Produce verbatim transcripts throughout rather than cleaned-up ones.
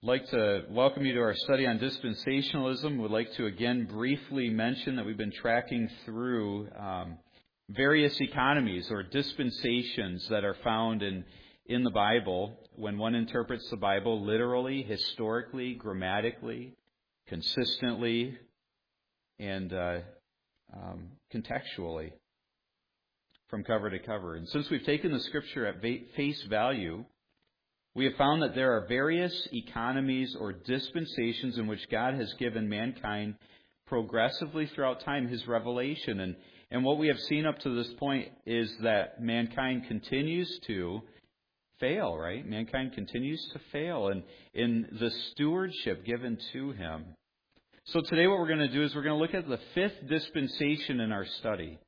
like to welcome you to our study on dispensationalism. Would like to again briefly mention that we've been tracking through um, various economies or dispensations that are found in, in the Bible when one interprets the Bible literally, historically, grammatically, consistently, and uh, um, contextually from cover to cover. And since we've taken the Scripture at face value, we have found that there are various economies or dispensations in which God has given mankind progressively throughout time His revelation. And, and what we have seen up to this point is that mankind continues to fail, right? Mankind continues to fail in, in the stewardship given to Him. So today what we're going to do is we're going to look at the fifth dispensation in our study.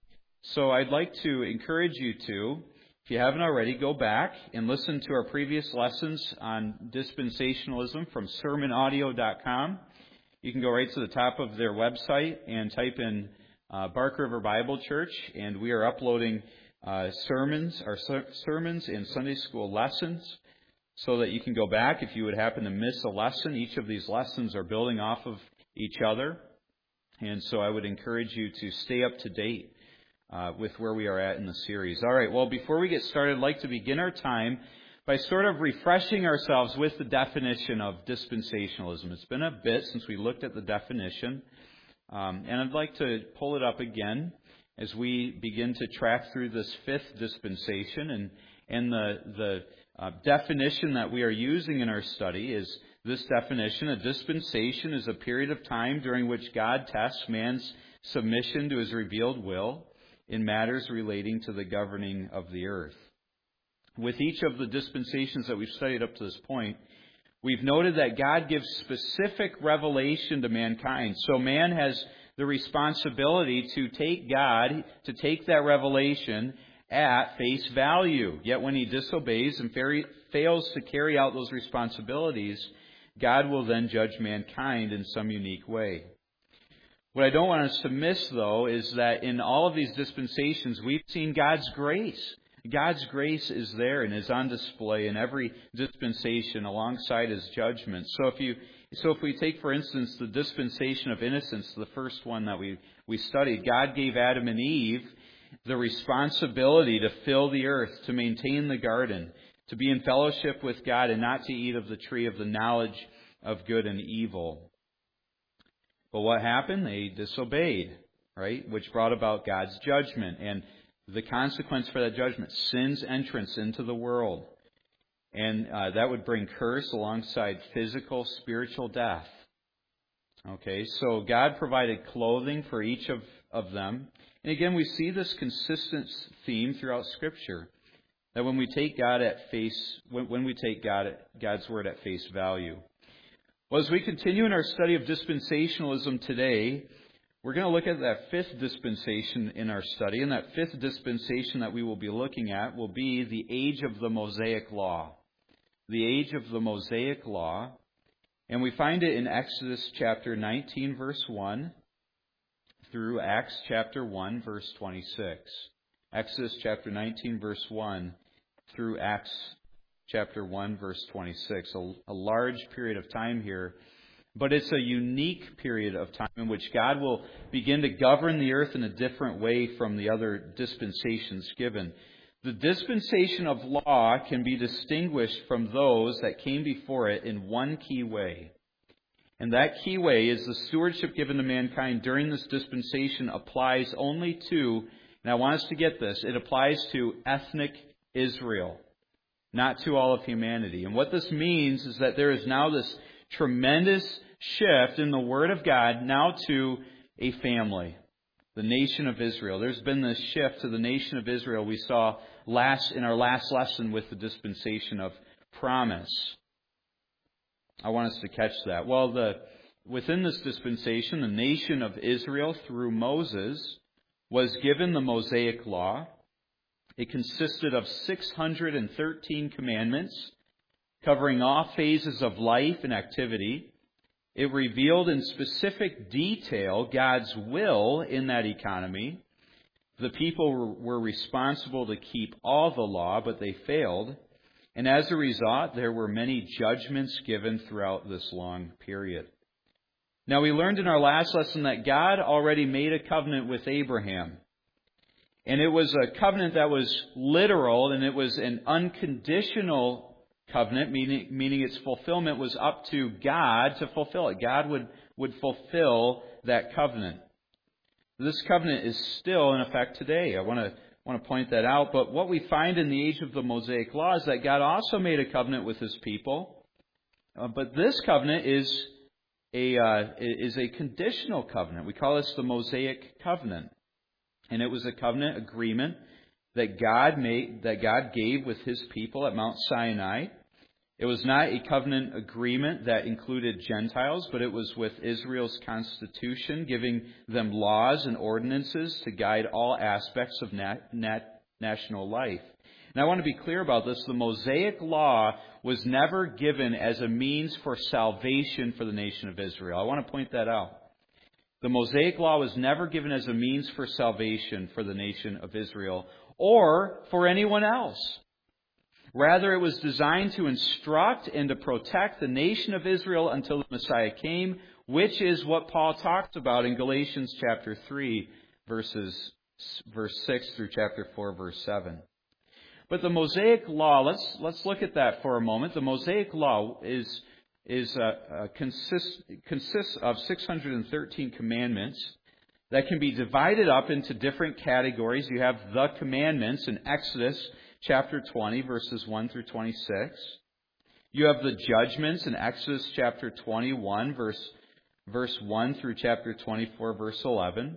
So I'd like to encourage you to, if you haven't already, go back and listen to our previous lessons on dispensationalism from sermon audio dot com. You can go right to the top of their website and type in uh, Bark River Bible Church, and we are uploading uh, sermons, our ser- sermons and Sunday school lessons, so that you can go back if you would happen to miss a lesson. Each of these lessons are building off of each other, and so I would encourage you to stay up to date Uh, with where we are at in the series. All right, well, before we get started, I'd like to begin our time by sort of refreshing ourselves with the definition of dispensationalism. It's been a bit since we looked at the definition, um, and I'd like to pull it up again as we begin to track through this fifth dispensation. And, and the, the uh, definition that we are using in our study is this definition: a dispensation is a period of time during which God tests man's submission to His revealed will in matters relating to the governing of the earth. With each of the dispensations that we've studied up to this point, we've noted that God gives specific revelation to mankind. So man has the responsibility to take God, to take that revelation at face value. Yet when he disobeys and fails to carry out those responsibilities, God will then judge mankind in some unique way. What I don't want us to miss, though, is that in all of these dispensations, we've seen God's grace. God's grace is there and is on display in every dispensation alongside His judgment. So if you, so if we take, for instance, the dispensation of innocence, the first one that we, we studied, God gave Adam and Eve the responsibility to fill the earth, to maintain the garden, to be in fellowship with God, and not to eat of the tree of the knowledge of good and evil. But what happened? They disobeyed, right? Which brought about God's judgment. And the consequence for that judgment, sin's entrance into the world. And uh, that would bring curse alongside physical, spiritual death. Okay, so God provided clothing for each of, of them. And again, we see this consistent theme throughout Scripture. That when we take God at face, when, when we take God at, God's word at face value. Well, as we continue in our study of dispensationalism today, we're going to look at that fifth dispensation in our study. And that fifth dispensation that we will be looking at will be the age of the Mosaic Law. The age of the Mosaic Law. And we find it in Exodus chapter nineteen, verse one, through Acts chapter one, verse twenty-six. Exodus chapter nineteen, verse one, through Acts chapter one, verse twenty-six, a, a large period of time here. But it's a unique period of time in which God will begin to govern the earth in a different way from the other dispensations given. The dispensation of law can be distinguished from those that came before it in one key way. And that key way is the stewardship given to mankind during this dispensation applies only to, and I want us to get this, it applies to ethnic Israel, not to all of humanity. And what this means is that there is now this tremendous shift in the Word of God now to a family, the nation of Israel. There's been this shift to the nation of Israel we saw last in our last lesson with the dispensation of promise. I want us to catch that. Well, the within this dispensation, the nation of Israel through Moses was given the Mosaic Law. It consisted of six hundred thirteen commandments covering all phases of life and activity. It revealed in specific detail God's will in that economy. The people were responsible to keep all the law, but they failed. And as a result, there were many judgments given throughout this long period. Now, we learned in our last lesson that God already made a covenant with Abraham. And it was a covenant that was literal, and it was an unconditional covenant, meaning, meaning its fulfillment was up to God to fulfill it. God would, would fulfill that covenant. This covenant is still in effect today. I want to want to point that out. But what we find in the age of the Mosaic Law is that God also made a covenant with His people. Uh, but this covenant is a uh, is a conditional covenant. We call this the Mosaic covenant, and it was a covenant agreement that God made, that God gave with His people at Mount Sinai. It was not a covenant agreement that included Gentiles, but it was with Israel's constitution, giving them laws and ordinances to guide all aspects of nat- nat- national life. And I want to be clear about this. The Mosaic Law was never given as a means for salvation for the nation of Israel. I want to point that out. The Mosaic Law was never given as a means for salvation for the nation of Israel or for anyone else. Rather, it was designed to instruct and to protect the nation of Israel until the Messiah came, which is what Paul talked about in Galatians chapter three, verses verse six through chapter four, verse seven. But the Mosaic Law, let's let's look at that for a moment. The Mosaic Law is is uh, uh, consists consists of six hundred thirteen commandments that can be divided up into different categories. You have the commandments in Exodus chapter twenty, verses one through twenty-six. You have the judgments in Exodus chapter twenty-one, verse, verse one through chapter twenty-four, verse eleven.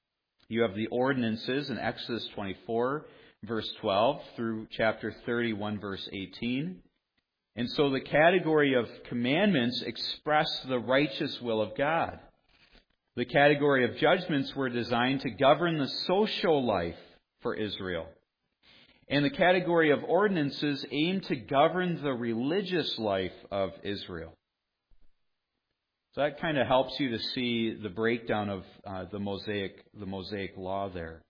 You have the ordinances in Exodus twenty-four, verse twelve, through chapter thirty-one, verse eighteen. And so the category of commandments express the righteous will of God. The category of judgments were designed to govern the social life for Israel. And the category of ordinances aim to govern the religious life of Israel. So that kind of helps you to see the breakdown of uh, the Mosaic, the Mosaic Law there.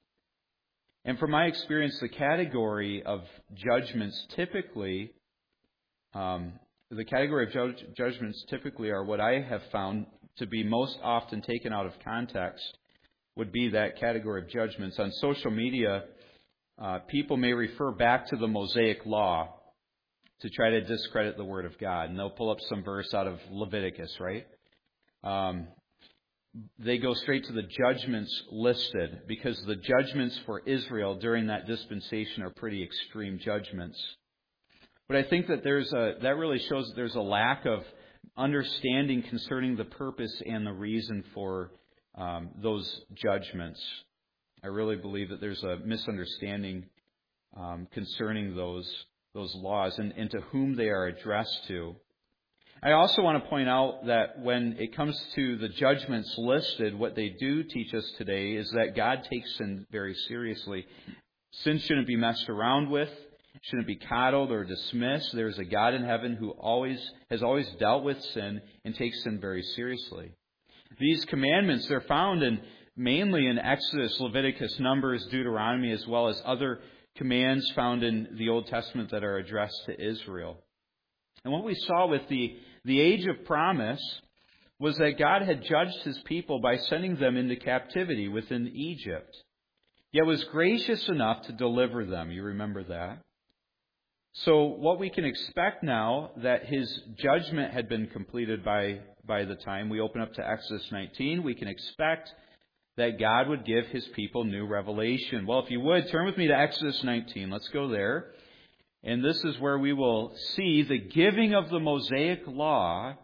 And from my experience, the category of judgments typically, um, the category of judge, judgments typically are what I have found to be most often taken out of context, would be that category of judgments. On social media, Uh, people may refer back to the Mosaic Law to try to discredit the Word of God. And they'll pull up some verse out of Leviticus, right? Um, they go straight to the judgments listed because the judgments for Israel during that dispensation are pretty extreme judgments. But I think that there's a, that really shows that there's a lack of understanding concerning the purpose and the reason for um, those judgments. I really believe that there's a misunderstanding um, concerning those those laws and, and to whom they are addressed to. I also want to point out that when it comes to the judgments listed, what they do teach us today is that God takes sin very seriously. Sin shouldn't be messed around with, shouldn't be coddled or dismissed. There's a God in heaven who always has always dealt with sin and takes sin very seriously. These commandments, they're found in mainly in Exodus, Leviticus, Numbers, Deuteronomy, as well as other commands found in the Old Testament that are addressed to Israel. And what we saw with the, the age of promise was that God had judged His people by sending them into captivity within Egypt, yet was gracious enough to deliver them. You remember that? So what we can expect now that His judgment had been completed by, by the time we open up to Exodus nineteen, we can expect that God would give His people new revelation. Well, if you would, turn with me to Exodus nineteen. Let's go there. And this is where we will see the giving of the Mosaic Law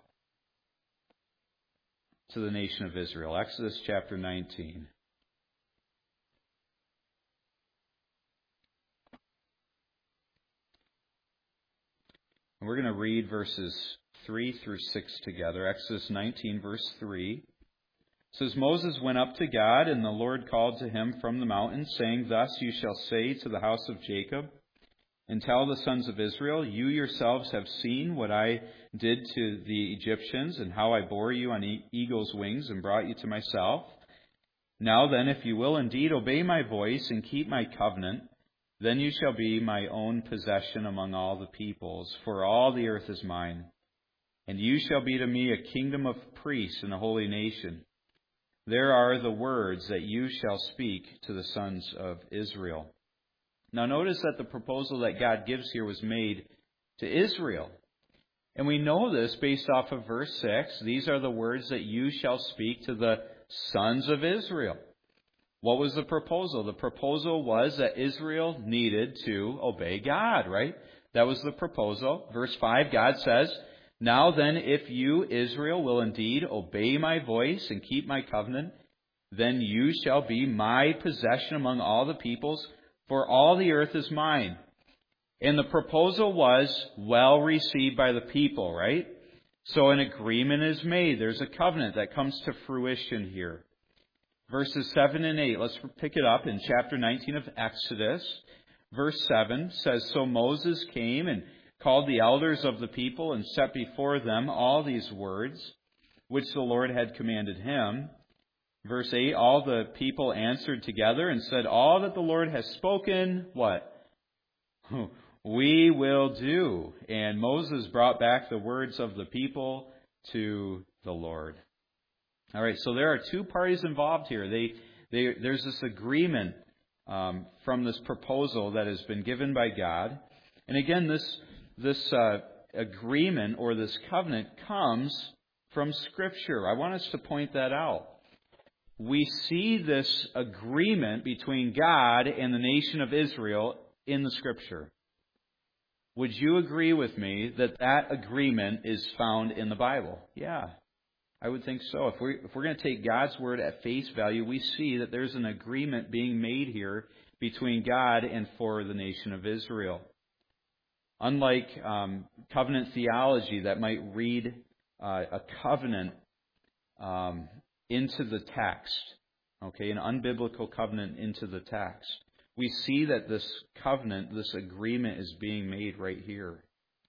to the nation of Israel. Exodus chapter nineteen. And we're going to read verses three through six together. Exodus nineteen, verse three. It says, Moses went up to God, and the Lord called to him from the mountain, saying, Thus you shall say to the house of Jacob, and tell the sons of Israel, You yourselves have seen what I did to the Egyptians, and how I bore you on e- eagle's wings and brought you to myself. Now then, if you will indeed obey my voice and keep my covenant, Then you shall be my own possession among all the peoples, for all the earth is mine. And you shall be to me a kingdom of priests and a holy nation. There are the words that you shall speak to the sons of Israel. Now notice that the proposal that God gives here was made to Israel. And we know this based off of verse six. These are the words that you shall speak to the sons of Israel. What was the proposal? The proposal was that Israel needed to obey God, right? That was the proposal. Verse five, God says, "Now then, if you, Israel, will indeed obey my voice and keep my covenant, then you shall be my possession among all the peoples, for all the earth is mine." And the proposal was well received by the people, right? So an agreement is made. There's a covenant that comes to fruition here. Verses seven and eight, let's pick it up in chapter nineteen of Exodus. Verse seven says, "So Moses came and called the elders of the people and set before them all these words, which the Lord had commanded him." Verse eight, "All the people answered together and said, 'All that the Lord has spoken,' what? 'We will do.' And Moses brought back the words of the people to the Lord." All right, so there are two parties involved here. They, they, there's this agreement um, from this proposal that has been given by God. And again, this, this uh, agreement or this covenant comes from Scripture. I want us to point that out. We see this agreement between God and the nation of Israel in the Scripture. Would you agree with me that that agreement is found in the Bible? Yeah, I would think so. If we're, if we're going to take God's word at face value, we see that there's an agreement being made here between God and for the nation of Israel. Unlike um, covenant theology that might read uh, a covenant um, into the text, okay, an unbiblical covenant into the text, we see that this covenant, this agreement is being made right here.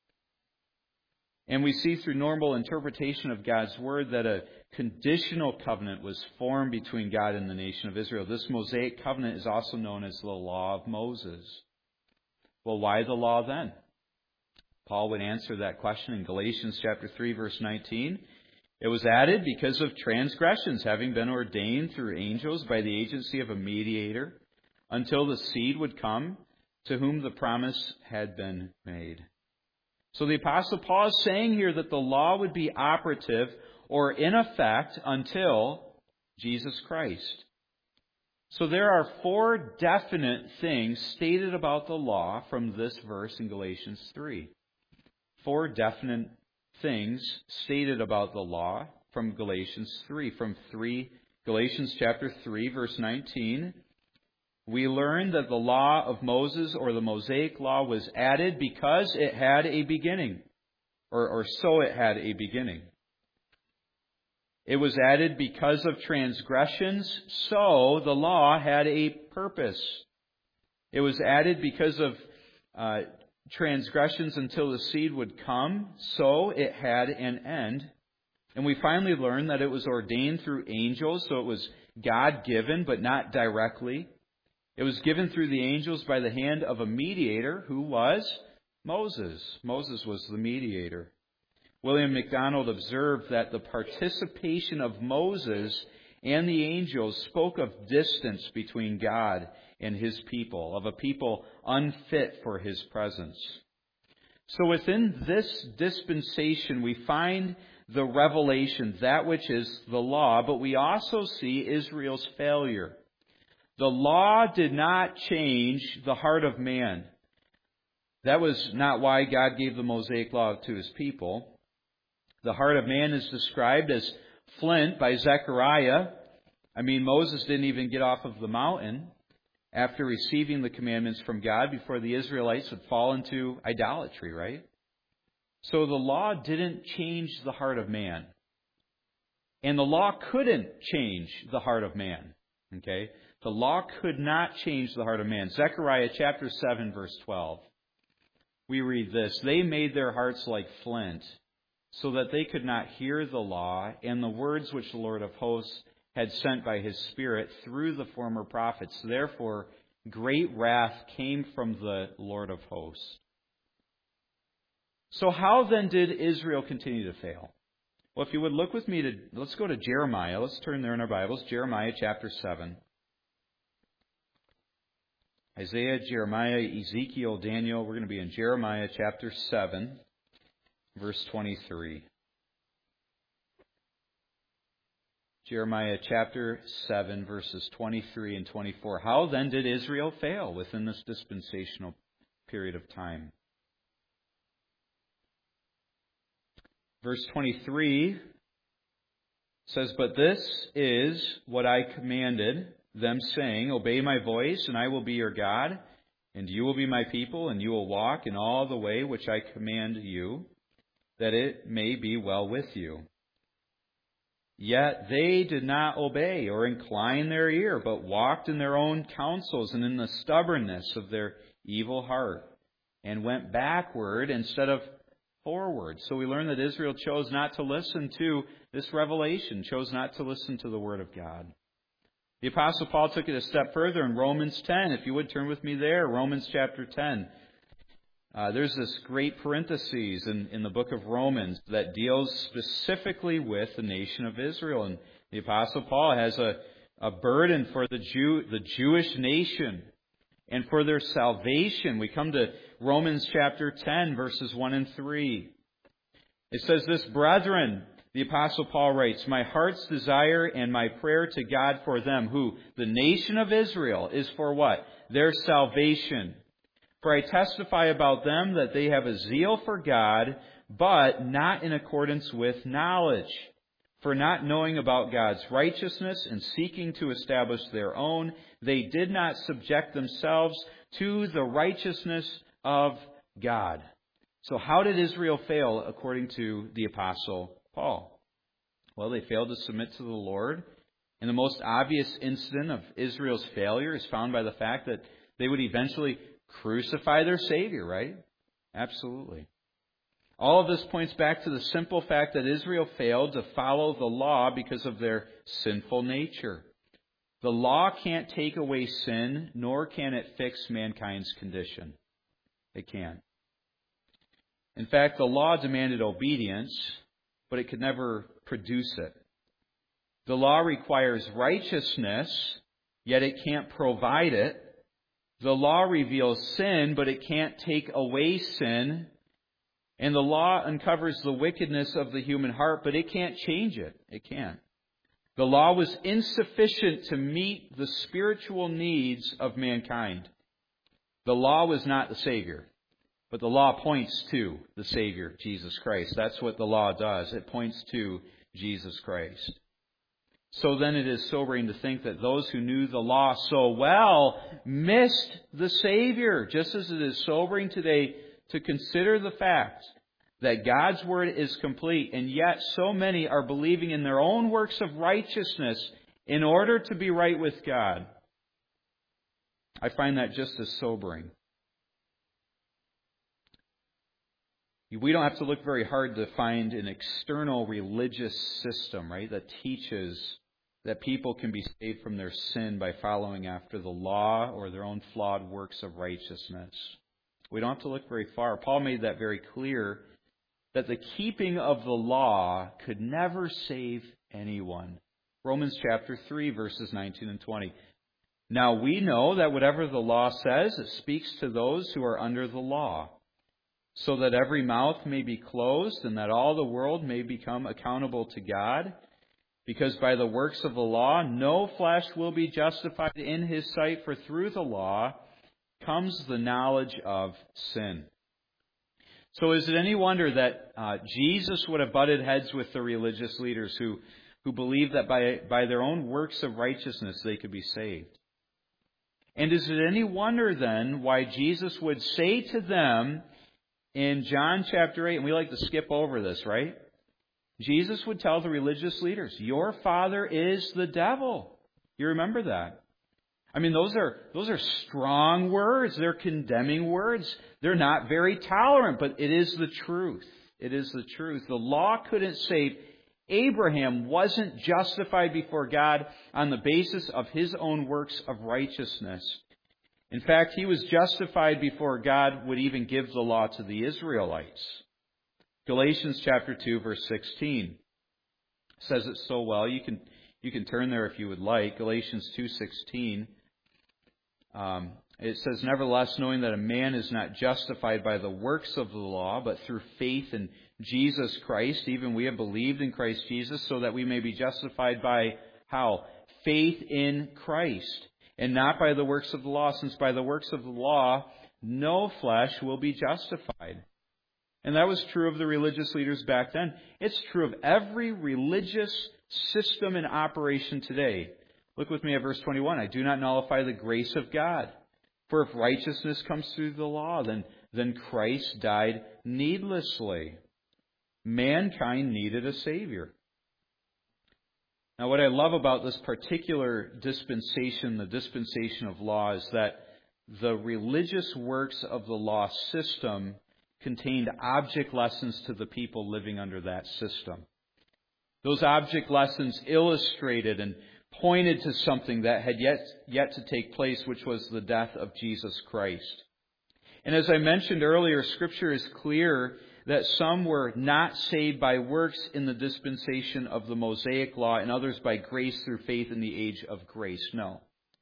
And we see through normal interpretation of God's word that a conditional covenant was formed between God and the nation of Israel. This Mosaic covenant is also known as the law of Moses. Well, why the law then? Paul would answer that question in Galatians chapter three, verse nineteen. "It was added because of transgressions having been ordained through angels by the agency of a mediator, until the seed would come to whom the promise had been made." So the Apostle Paul is saying here that the law would be operative or in effect until Jesus Christ. So there are four definite things stated about the law from this verse in Galatians three. Four definite things stated about the law from Galatians three. From three, Galatians chapter three, verse nineteen. We learn that the law of Moses, or the Mosaic law, was added because it had a beginning, or, or so it had a beginning. It was added because of transgressions, so the law had a purpose. It was added because of uh, transgressions until the seed would come, so it had an end. And we finally learn that it was ordained through angels, so it was God-given, but not directly. It was given through the angels by the hand of a mediator who was Moses. Moses was the mediator. William MacDonald observed that the participation of Moses and the angels spoke of distance between God and his people, of a people unfit for his presence. So within this dispensation, we find the revelation, that which is the law, but we also see Israel's failure. The law did not change the heart of man. That was not why God gave the Mosaic law to his people. The heart of man is described as flint by Zechariah. I mean, Moses didn't even get off of the mountain after receiving the commandments from God before the Israelites would fall into idolatry, right? So the law didn't change the heart of man. And the law couldn't change the heart of man. Okay? The law could not change the heart of man. Zechariah chapter seven, verse twelve. We read this: "They made their hearts like flint, so that they could not hear the law and the words which the Lord of hosts had sent by his Spirit through the former prophets. Therefore great wrath came from the Lord of hosts. So how then did Israel continue to fail? Well, if you would look with me to, let's go to Jeremiah. Let's turn there in our Bibles. Jeremiah chapter seven. Isaiah, Jeremiah, Ezekiel, Daniel. We're going to be in Jeremiah chapter seven, verse twenty-three. Jeremiah chapter seven, verses twenty-three and twenty-four. How then did Israel fail within this dispensational period of time? Verse twenty-three says, "But this is what I commanded them, saying, Obey my voice, and I will be your God, and you will be my people, and you will walk in all the way which I command you, that it may be well with you. Yet they did not obey or incline their ear, but walked in their own counsels and in the stubbornness of their evil heart, and went backward instead of forward." So we learn that Israel chose not to listen to this revelation, chose not to listen to the Word of God. The Apostle Paul took it a step further in Romans ten. If you would turn with me there, Romans chapter ten. Uh, there's this great parenthesis in, in the book of Romans that deals specifically with the nation of Israel. And the Apostle Paul has a, a burden for the Jew, the Jewish nation and for their salvation. We come to Romans chapter ten, verses one and three. It says this, "Brethren," the Apostle Paul writes, "my heart's desire and my prayer to God for them," who? The nation of Israel, is for what? Their salvation. "For I testify about them that they have a zeal for God, but not in accordance with knowledge. For not knowing about God's righteousness and seeking to establish their own, they did not subject themselves to the righteousness of God." So how did Israel fail according to the Apostle Paul? Well, they failed to submit to the Lord. And the most obvious incident of Israel's failure is found by the fact that they would eventually crucify their Savior, right? Absolutely. All of this points back to the simple fact that Israel failed to follow the law because of their sinful nature. The law can't take away sin, nor can it fix mankind's condition. It can't. In fact, the law demanded obedience, but it could never produce it. The law requires righteousness, yet it can't provide it. The law reveals sin, but it can't take away sin. And the law uncovers the wickedness of the human heart, but it can't change it. It can't. The law was insufficient to meet the spiritual needs of mankind. The law was not the Savior, but the law points to the Savior, Jesus Christ. That's what the law does. It points to Jesus Christ. So then it is sobering to think that those who knew the law so well missed the Savior, just as it is sobering today to consider the fact that God's Word is complete, and yet so many are believing in their own works of righteousness in order to be right with God. I find that just as sobering. We don't have to look very hard to find an external religious system, right, that teaches that people can be saved from their sin by following after the law or their own flawed works of righteousness. We don't have to look very far. Paul made that very clear, that the keeping of the law could never save anyone. Romans chapter three, verses nineteen and twenty. "Now we know that whatever the law says, it speaks to those who are under the law, so that every mouth may be closed and that all the world may become accountable to God. Because by the works of the law, no flesh will be justified in his sight, for through the law comes the knowledge of sin." So is it any wonder that uh, Jesus would have butted heads with the religious leaders who, who believed that by, by their own works of righteousness they could be saved? And is it any wonder then why Jesus would say to them in John chapter eight, and we like to skip over this, right? Jesus would tell the religious leaders, "Your father is the devil." You remember that? I mean, those are those are strong words. They're condemning words. They're not very tolerant, but it is the truth. It is the truth. The law couldn't save. Abraham wasn't justified before God on the basis of his own works of righteousness. In fact, he was justified before God would even give the law to the Israelites. Galatians chapter two, verse sixteen says it so well. You can you can turn there if you would like. Galatians two sixteen. Um, it says, "Nevertheless, knowing that a man is not justified by the works of the law, but through faith in Jesus Christ, even we have believed in Christ Jesus, so that we may be justified by," how? Faith in Christ, and not by the works of the law, since by the works of the law no flesh will be justified. And that was true of the religious leaders back then. It's true of every religious system in operation today. Look with me at verse twenty-one. "I do not nullify the grace of God. For if righteousness comes through the law, then, then Christ died needlessly." Mankind needed a Savior. Now, what I love about this particular dispensation, the dispensation of law, is that the religious works of the law system contained object lessons to the people living under that system. Those object lessons illustrated and pointed to something that had yet, yet to take place, which was the death of Jesus Christ. And as I mentioned earlier, Scripture is clear that some were not saved by works in the dispensation of the Mosaic law, and others by grace through faith in the age of grace. No.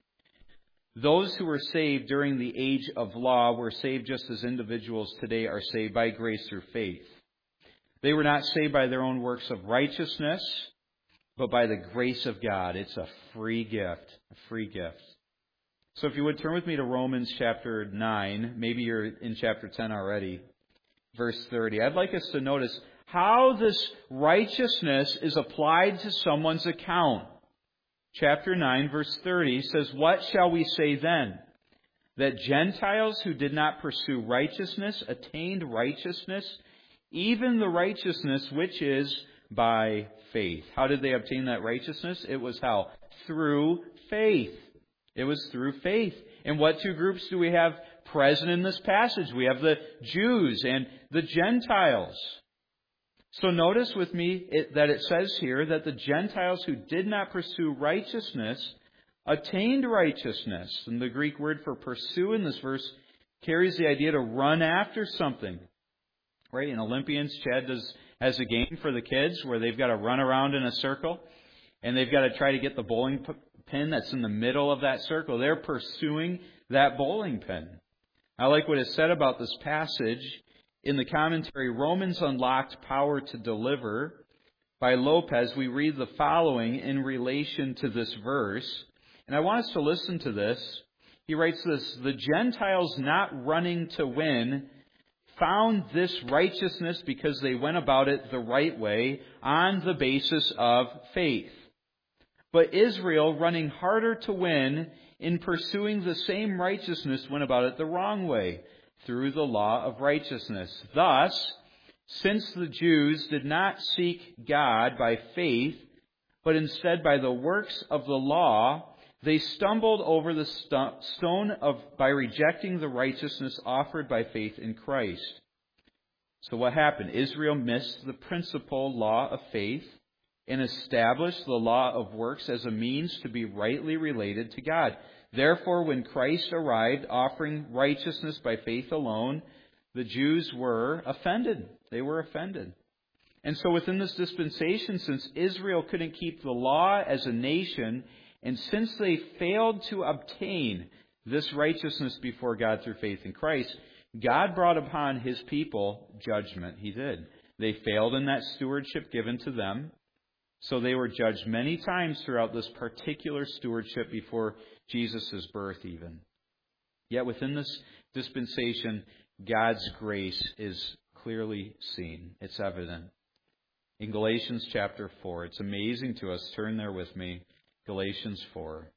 Those who were saved during the age of law were saved just as individuals today are saved by grace through faith. They were not saved by their own works of righteousness, but by the grace of God. It's a free gift. A free gift. So if you would turn with me to Romans chapter nine. Maybe you're in chapter ten already. Verse thirty. I'd like us to notice how this righteousness is applied to someone's account. Chapter nine, verse thirty says, "What shall we say then? That Gentiles who did not pursue righteousness attained righteousness, even the righteousness which is by faith." How did they obtain that righteousness? It was how? Through faith. It was through faith. And what two groups do we have present in this passage? We have the Jews and the Gentiles. So notice with me it, that it says here that the Gentiles who did not pursue righteousness attained righteousness. And the Greek word for pursue in this verse carries the idea to run after something. Right? In Olympians, Chad does, has a game for the kids where they've got to run around in a circle. And they've got to try to get the bowling pin that's in the middle of that circle. They're pursuing that bowling pin. I like what is said about this passage. In the commentary, Romans Unlocked Power to Deliver by Lopez, we read the following in relation to this verse. And I want us to listen to this. He writes this: "The Gentiles not running to win found this righteousness because they went about it the right way on the basis of faith. But Israel, running harder to win in pursuing the same righteousness, went about it the wrong way, through the law of righteousness. Thus, since the Jews did not seek God by faith, but instead by the works of the law, they stumbled over the st- stone of by rejecting the righteousness offered by faith in Christ." So what happened? Israel missed the principal law of faith and established the law of works as a means to be rightly related to God. Therefore, when Christ arrived offering righteousness by faith alone, the Jews were offended. They were offended. And so within this dispensation, since Israel couldn't keep the law as a nation, and since they failed to obtain this righteousness before God through faith in Christ, God brought upon His people judgment. He did. They failed in that stewardship given to them. So they were judged many times throughout this particular stewardship before Jesus' birth even. Yet within this dispensation, God's grace is clearly seen. It's evident. In Galatians chapter four, it's amazing to us. Turn there with me. Galatians four.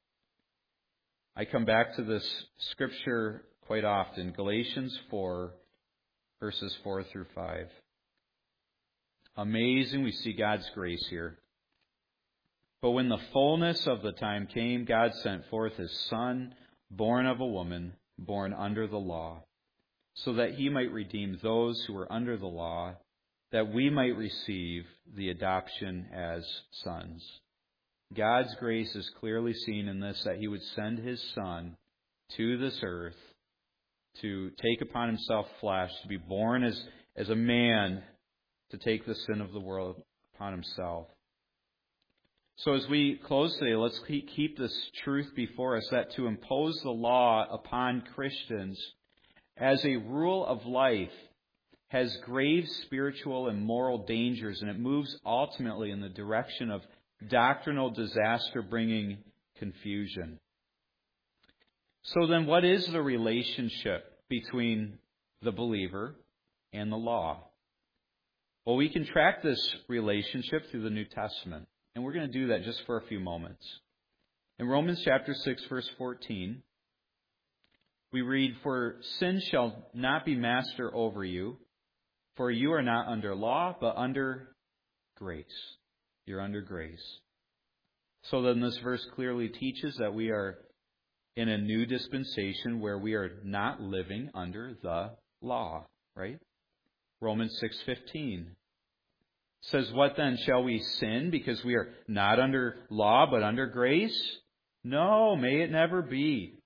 I come back to this scripture quite often. Galatians four, verses four through five. Amazing. We see God's grace here. "But when the fullness of the time came, God sent forth His Son, born of a woman, born under the law, so that He might redeem those who were under the law, that we might receive the adoption as sons." God's grace is clearly seen in this, that He would send His Son to this earth to take upon himself flesh, to be born as, as a man, to take the sin of the world upon himself. So as we close today, let's keep this truth before us, that to impose the law upon Christians as a rule of life has grave spiritual and moral dangers, and it moves ultimately in the direction of doctrinal disaster, bringing confusion. So then, what is the relationship between the believer and the law? Well, we can track this relationship through the New Testament, and we're going to do that just for a few moments. In Romans chapter six, verse fourteen, we read, "For sin shall not be master over you, for you are not under law, but under grace." You're under grace. So then this verse clearly teaches that we are in a new dispensation where we are not living under the law, right? Romans six fifteen says, "What then? Shall we sin because we are not under law, but under grace? No, may it never be.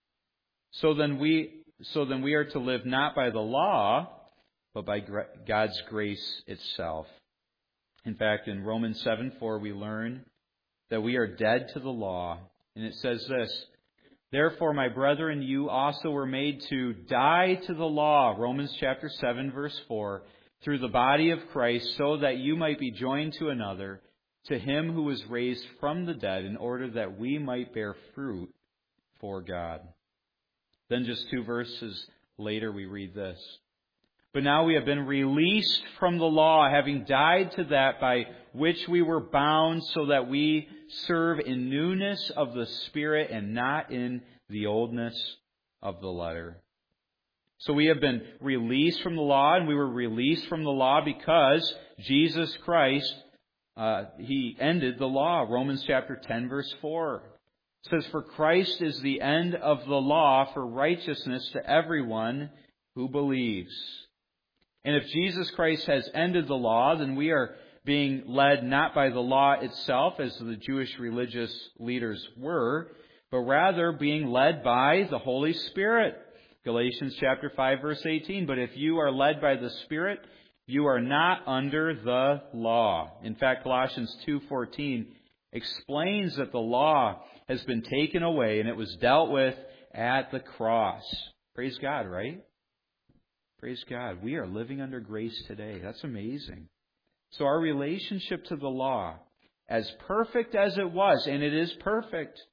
So then we, so then we are to live not by the law, but by God's grace itself." In fact, in Romans seven four, we learn that we are dead to the law. And it says this, "Therefore, my brethren, you also were made to die to the law," Romans chapter seven, verse four, "through the body of Christ, so that you might be joined to another, to him who was raised from the dead, in order that we might bear fruit for God." Then just two verses later, we read this, "But now we have been released from the law, having died to that by which we were bound, so that we serve in newness of the Spirit and not in the oldness of the letter." So we have been released from the law, and we were released from the law because Jesus Christ, uh, He ended the law. Romans chapter ten, verse four says, "For Christ is the end of the law for righteousness to everyone who believes." And if Jesus Christ has ended the law, then we are being led not by the law itself, as the Jewish religious leaders were, but rather being led by the Holy Spirit. Galatians chapter five, verse eighteen, "But if you are led by the Spirit, you are not under the law." In fact, Colossians two fourteen explains that the law has been taken away and it was dealt with at the cross. Praise God, right? Praise God. We are living under grace today. That's amazing. So our relationship to the law, as perfect as it was, and it is perfect,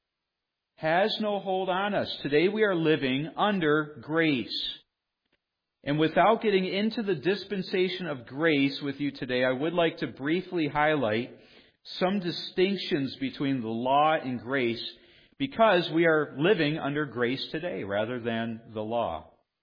has no hold on us. Today we are living under grace. And without getting into the dispensation of grace with you today, I would like to briefly highlight some distinctions between the law and grace, because we are living under grace today rather than the law.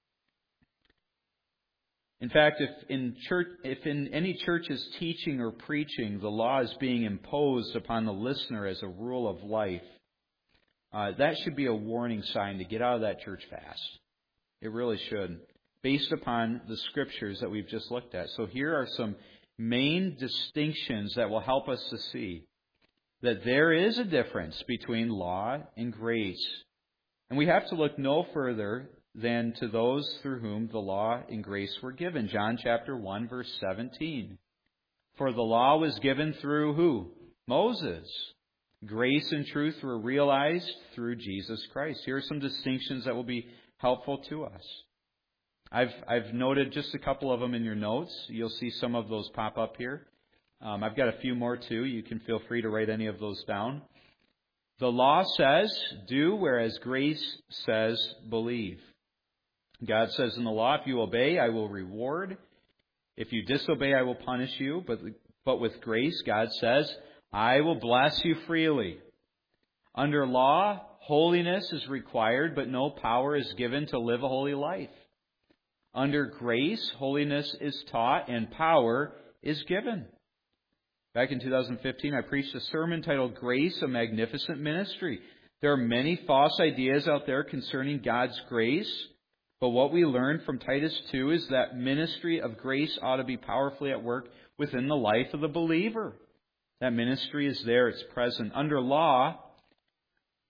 In fact, if in church, if in any church's teaching or preaching, the law is being imposed upon the listener as a rule of life, uh, that should be a warning sign to get out of that church fast. It really should, based upon the scriptures that we've just looked at. So here are some main distinctions that will help us to see that there is a difference between law and grace. And we have to look no further than to those through whom the law and grace were given. John chapter one, verse seventeen. "For the law was given through" who? Moses. "Grace and truth were realized through Jesus Christ." Here are some distinctions that will be helpful to us. I've I've noted just a couple of them in your notes. You'll see some of those pop up here. Um, I've got a few more too. You can feel free to write any of those down. The law says do, whereas grace says believe. God says in the law, "If you obey, I will reward. If you disobey, I will punish you." But, but with grace, God says, "I will bless you freely." Under law, holiness is required, but no power is given to live a holy life. Under grace, holiness is taught and power is given. Back in two thousand fifteen, I preached a sermon titled "Grace, a Magnificent Ministry." There are many false ideas out there concerning God's grace. But what we learned from Titus two is that ministry of grace ought to be powerfully at work within the life of the believer. That ministry is there, it's present. Under law,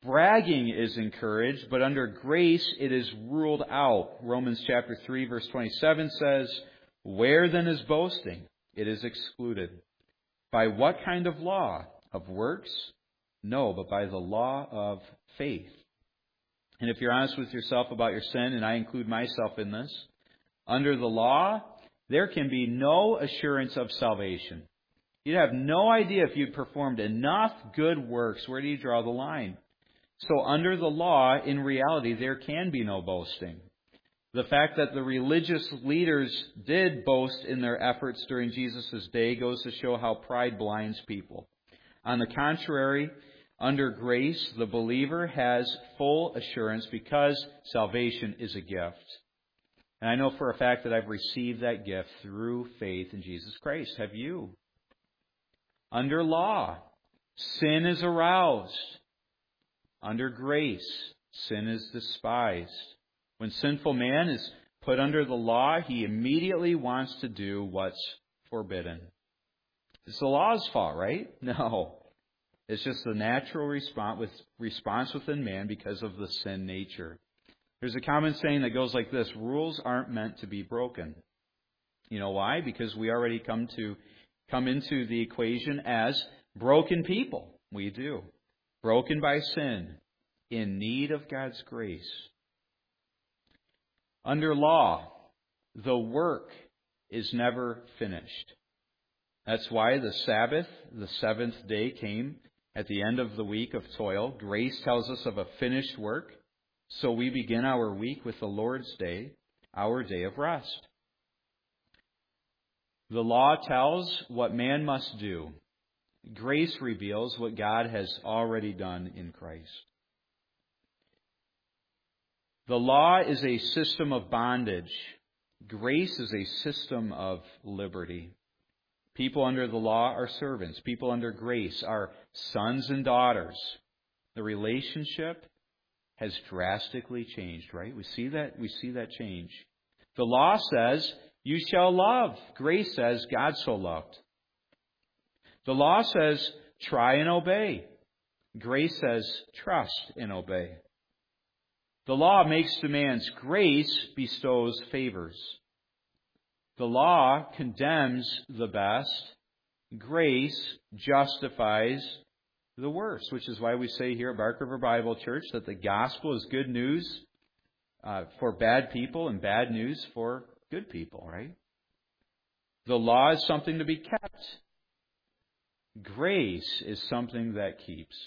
Bragging is encouraged, but under grace it is ruled out. Romans chapter three verse twenty-seven says, "Where then is boasting? It is excluded. By what kind of law? Of works? No, but by the law of faith." And if you're honest with yourself about your sin, and I include myself in this, under the law, there can be no assurance of salvation. You'd have no idea if you'd performed enough good works. Where do you draw the line? So under the law, in reality, there can be no boasting. The fact that the religious leaders did boast in their efforts during Jesus' day goes to show how pride blinds people. On the contrary, under grace, the believer has full assurance because salvation is a gift. And I know for a fact that I've received that gift through faith in Jesus Christ. Have you? Under law, sin is aroused. Under grace, sin is despised. When sinful man is put under the law, he immediately wants to do what's forbidden. It's the law's fault, right? No. It's just the natural response, with, response within man because of the sin nature. There's a common saying that goes like this: rules aren't meant to be broken. You know why? Because we already come to come into the equation as broken people. We do. Broken by sin, in need of God's grace. Under law, the work is never finished. That's why the Sabbath, the seventh day, came at the end of the week of toil. Grace tells us of a finished work, so we begin our week with the Lord's Day, our day of rest. The law tells what man must do. Grace reveals what God has already done in Christ. The law is a system of bondage. Grace is a system of liberty. People under the law are servants. People under grace are sons and daughters. The relationship has drastically changed, right? We see that, we see that change. The law says, "You shall love." Grace says, "God so loved." The law says, "Try and obey." Grace says, "Trust and obey." The law makes demands. Grace bestows favors. The law condemns the best. Grace justifies the worst, which is why we say here at Bark River Bible Church that the gospel is good news uh, for bad people and bad news for good people, right? The law is something to be kept. Grace is something that keeps.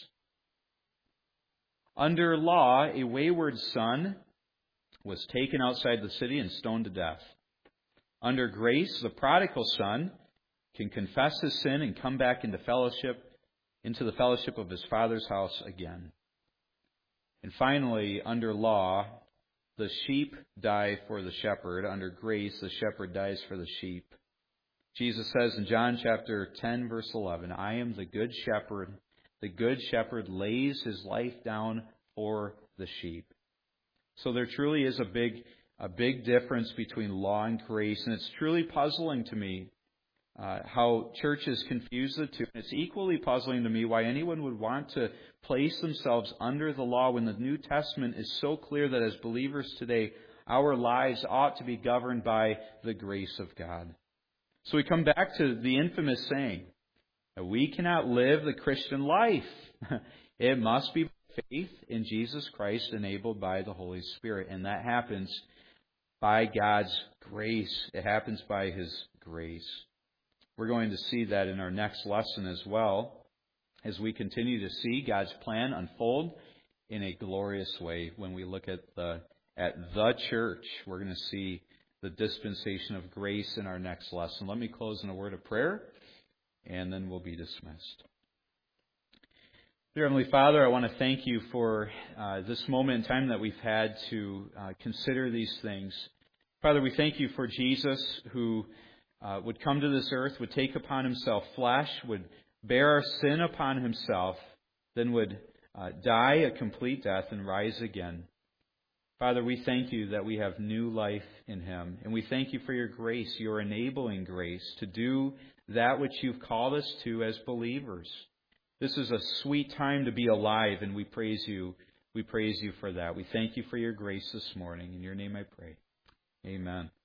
Under law, a wayward son was taken outside the city and stoned to death. Under grace, the prodigal son can confess his sin and come back into fellowship, into the fellowship of his father's house again. And finally, under law, the sheep die for the shepherd. Under grace, the shepherd dies for the sheep. Jesus says in John chapter ten, verse eleven, "I am the good shepherd. The good shepherd lays his life down for the sheep." So there truly is a big, a big difference between law and grace, and it's truly puzzling to me uh, how churches confuse the two. It's equally puzzling to me why anyone would want to place themselves under the law when the New Testament is so clear that as believers today, our lives ought to be governed by the grace of God. So we come back to the infamous saying, we cannot live the Christian life. It must be faith in Jesus Christ enabled by the Holy Spirit. And that happens by God's grace. It happens by His grace. We're going to see that in our next lesson as well, as we continue to see God's plan unfold in a glorious way. When we look at the, at the church, we're going to see the dispensation of grace in our next lesson. Let me close in a word of prayer, and then we'll be dismissed. Dear Heavenly Father, I want to thank you for uh, this moment in time that we've had to uh, consider these things. Father, we thank you for Jesus, who uh, would come to this earth, would take upon himself flesh, would bear our sin upon himself, then would uh, die a complete death and rise again. Father, we thank you that we have new life in him. And we thank you for your grace, your enabling grace, to do that which you've called us to as believers. This is a sweet time to be alive, and we praise you. We praise you for that. We thank you for your grace this morning. In your name I pray. Amen.